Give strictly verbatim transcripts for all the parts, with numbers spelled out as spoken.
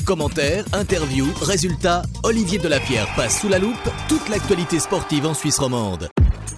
Commentaires, interviews, résultats, Olivier Delapierre passe sous la loupe toute l'actualité sportive en Suisse romande.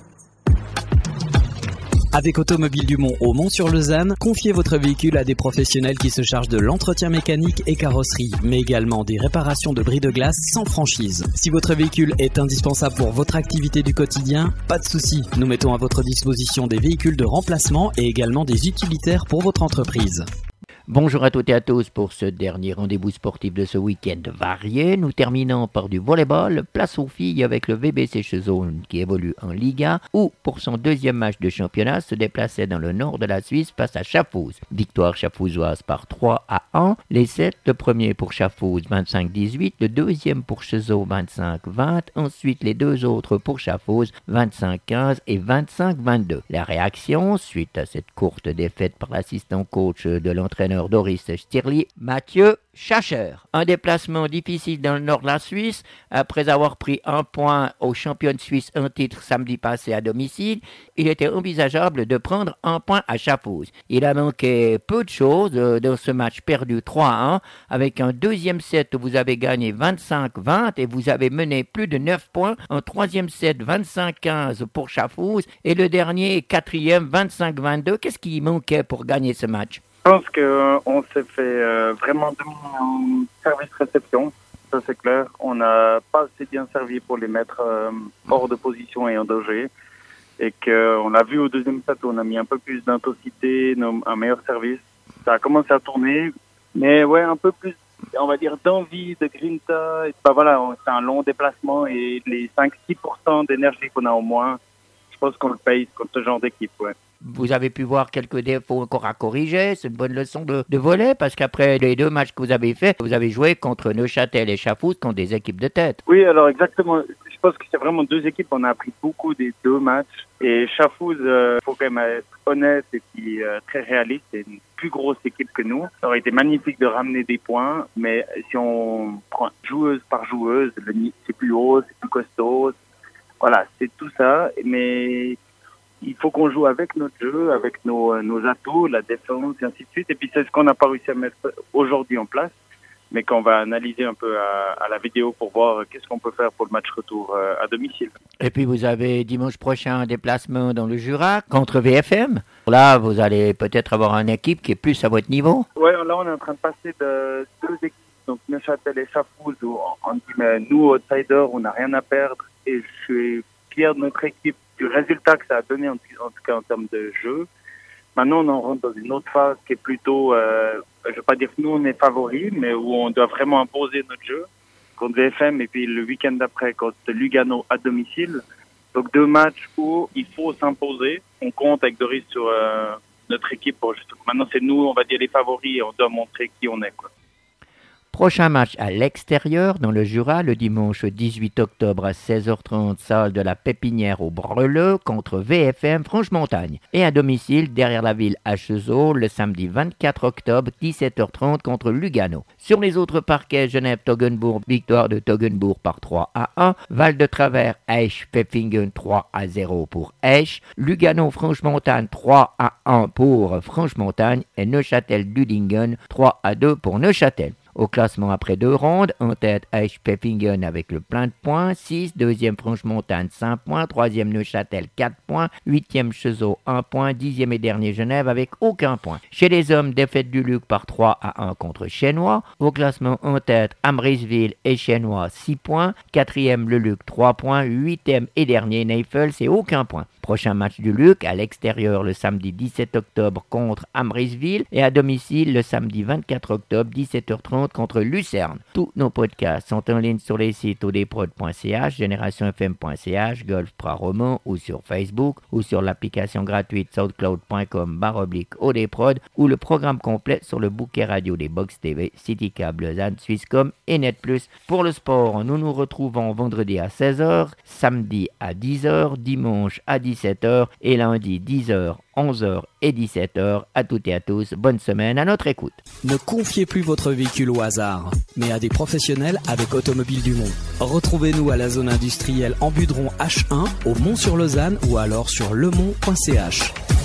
Avec Automobile du Mont au Mont-sur-Lausanne, confiez votre véhicule à des professionnels qui se chargent de l'entretien mécanique et carrosserie, mais également des réparations de bris de glace sans franchise. Si votre véhicule est indispensable pour votre activité du quotidien, pas de souci, nous mettons à votre disposition des véhicules de remplacement et également des utilitaires pour votre entreprise. Bonjour à toutes et à tous pour ce dernier rendez-vous sportif de ce week-end varié. Nous terminons par du volleyball, place aux filles avec le V B C Chezone qui évolue en Liga ou pour son deuxième match de championnat se déplaçait dans le nord de la Suisse face à Schaffhouse. Victoire schaffhausoise par trois à un. Les sept, le premier pour Schaffhouse vingt-cinq à dix-huit, le deuxième pour Chezone vingt-cinq à vingt, ensuite les deux autres pour Schaffhouse vingt-cinq à quinze et vingt-cinq à vingt-deux. La réaction suite à cette courte défaite par l'assistant coach de l'entraîneur Doris Stirli, Mathieu Schacher. Un déplacement difficile dans le nord de la Suisse. Après avoir pris un point aux championnes suisses en titre samedi passé à domicile, il était envisageable de prendre un point à Schaffhouse. Il a manqué peu de choses dans ce match perdu trois à un, avec un deuxième set où vous avez gagné vingt-cinq à vingt et vous avez mené plus de neuf points. Un troisième set vingt-cinq à quinze pour Schaffhouse et le dernier quatrième vingt-cinq à vingt-deux. Qu'est-ce qui manquait pour gagner ce match? Je pense qu'on euh, s'est fait euh, vraiment dominer en service-réception, ça c'est clair. On n'a pas assez bien servi pour les mettre euh, hors de position et en danger. Et qu'on a vu au deuxième set où on a mis un peu plus d'intensité, un meilleur service. Ça a commencé à tourner, mais ouais, un peu plus, on va dire, d'envie, de grinta. Et, bah voilà, c'est un long déplacement et les cinq à six pour cent d'énergie qu'on a au moins, je pense qu'on le paye contre ce genre d'équipe, ouais. Vous avez pu voir quelques défauts encore à corriger. C'est une bonne leçon de, de volley parce qu'après les deux matchs que vous avez faits, vous avez joué contre Neuchâtel et Schaffhouse, contre des équipes de tête. Oui, alors exactement. Je pense que c'est vraiment deux équipes. On a appris beaucoup des deux matchs. Et Schaffhouse, il euh, faut quand même être honnête et puis euh, très réaliste. C'est une plus grosse équipe que nous. Ça aurait été magnifique de ramener des points, mais si on prend joueuse par joueuse, le, c'est plus haut, c'est plus costaud. Voilà, c'est tout ça. Mais il faut qu'on joue avec notre jeu, avec nos, nos atouts, la défense et ainsi de suite. Et puis c'est ce qu'on n'a pas réussi à mettre aujourd'hui en place, mais qu'on va analyser un peu à, à la vidéo pour voir qu'est-ce qu'on peut faire pour le match retour à domicile. Et puis vous avez dimanche prochain un déplacement dans le Jura contre V F M. Là, vous allez peut-être avoir une équipe qui est plus à votre niveau. Oui, là on est en train de passer de deux équipes, donc Neuchâtel et Schaffhouse, où on dit mais nous, outsiders, on n'a rien à perdre. Et je suis fier de notre équipe, du résultat que ça a donné en, en tout cas en termes de jeu. Maintenant, on en rentre dans une autre phase qui est plutôt, euh, je ne veux pas dire que nous on est favoris, mais où on doit vraiment imposer notre jeu contre V F M et puis le week-end d'après contre Lugano à domicile. Donc deux matchs où il faut s'imposer. On compte avec Doris sur euh, notre équipe. Pour, maintenant, c'est nous, on va dire les favoris et on doit montrer qui on est, quoi. Prochain match à l'extérieur, dans le Jura, le dimanche dix-huit octobre à seize heures trente, salle de la Pépinière au Breleux contre V F M Franche-Montagne. Et à domicile, derrière la ville à Chezot, le samedi vingt-quatre octobre, dix-sept heures trente contre Lugano. Sur les autres parquets, Genève-Toggenbourg, victoire de Toggenbourg par trois à un. Val-de-Travers, Esch-Pfeffingen trois à zéro pour Esch. Lugano-Franche-Montagne trois à un pour Franche-Montagne. Et Neuchâtel-Dudingen trois à deux pour Neuchâtel. Au classement après deux rondes, en tête Esch-Pfeffingen avec le plein de points, six, deuxième Franche-Montagne cinq points, troisième Neuchâtel quatre points, huitième Chezot un point, dixième et dernier Genève avec aucun point. Chez les hommes, défaite du Luc par trois à un contre Chénois. Au classement en tête, Amrisville et Chénois six points, quatrième le Luc trois points, huitième et dernier Neifel c'est aucun point. Prochain match du Luc à l'extérieur le samedi dix-sept octobre contre Amrisville et à domicile le samedi vingt-quatre octobre dix-sept heures trente contre Lucerne. Tous nos podcasts sont en ligne sur les sites odprod point c h, génération f m point c h, Golf Praroman ou sur Facebook ou sur l'application gratuite soundcloud point com barre oblique odprod ou le programme complet sur le bouquet radio des Box T V, Citycable, Lausanne, Swisscom et Net Plus. Pour le sport, nous nous retrouvons vendredi à seize heures, samedi à dix heures, dimanche à dix-sept heures et lundi dix heures, onze heures et dix-sept heures. À toutes et à tous, bonne semaine à notre écoute. Ne confiez plus votre véhicule au hasard, mais à des professionnels avec Automobile du Mont. Retrouvez-nous à la zone industrielle en Budron H un, au Mont-sur-Lausanne ou alors sur lemont point c h.